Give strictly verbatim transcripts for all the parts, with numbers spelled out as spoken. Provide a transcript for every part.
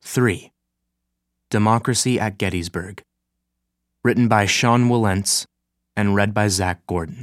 three. Democracy at Gettysburg. Written by Sean Wilentz and read by Zach Gordon.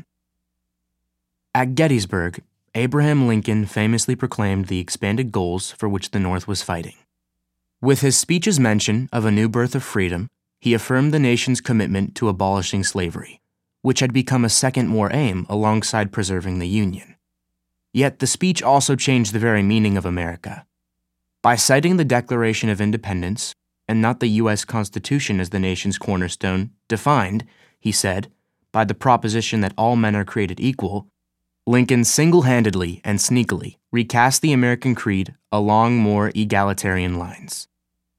At Gettysburg, Abraham Lincoln famously proclaimed the expanded goals for which the North was fighting. With his speech's mention of a new birth of freedom, he affirmed the nation's commitment to abolishing slavery, which had become a second war aim alongside preserving the Union. Yet the speech also changed the very meaning of America. By citing the Declaration of Independence, and not the U S Constitution as the nation's cornerstone, defined, he said, by the proposition that all men are created equal, Lincoln single-handedly and sneakily recast the American creed along more egalitarian lines.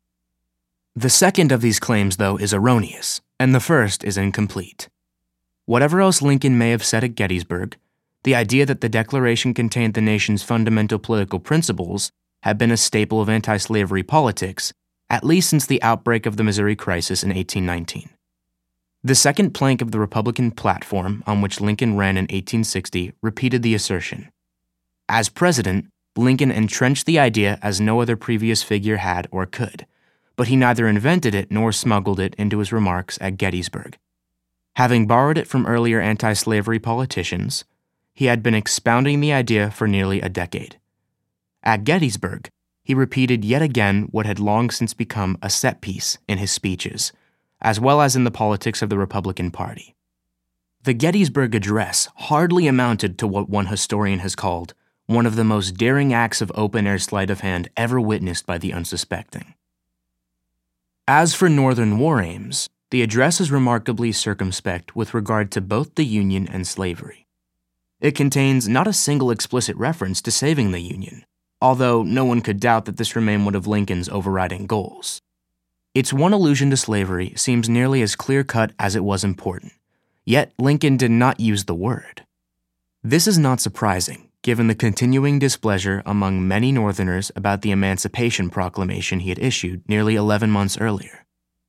The second of these claims, though, is erroneous, and the first is incomplete. Whatever else Lincoln may have said at Gettysburg, the idea that the Declaration contained the nation's fundamental political principles had been a staple of anti-slavery politics, at least since the outbreak of the Missouri Crisis in eighteen nineteen. The second plank of the Republican platform on which Lincoln ran in eighteen sixty repeated the assertion. As president, Lincoln entrenched the idea as no other previous figure had or could, but he neither invented it nor smuggled it into his remarks at Gettysburg. Having borrowed it from earlier anti-slavery politicians, he had been expounding the idea for nearly a decade. At Gettysburg, he repeated yet again what had long since become a set piece in his speeches, as well as in the politics of the Republican Party. The Gettysburg Address hardly amounted to what one historian has called one of the most daring acts of open-air sleight of hand ever witnessed by the unsuspecting. As for Northern war aims, the address is remarkably circumspect with regard to both the Union and slavery. It contains not a single explicit reference to saving the Union, although no one could doubt that this remained one of Lincoln's overriding goals. Its one allusion to slavery seems nearly as clear-cut as it was important, yet Lincoln did not use the word. This is not surprising, given the continuing displeasure among many Northerners about the Emancipation Proclamation he had issued nearly eleven months earlier.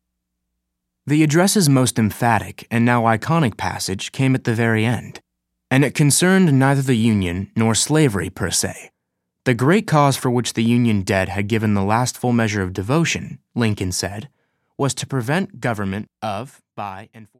The address's most emphatic and now iconic passage came at the very end, and it concerned neither the Union nor slavery per se. The great cause for which the Union dead had given the last full measure of devotion, Lincoln said, was to prevent government of, by, and for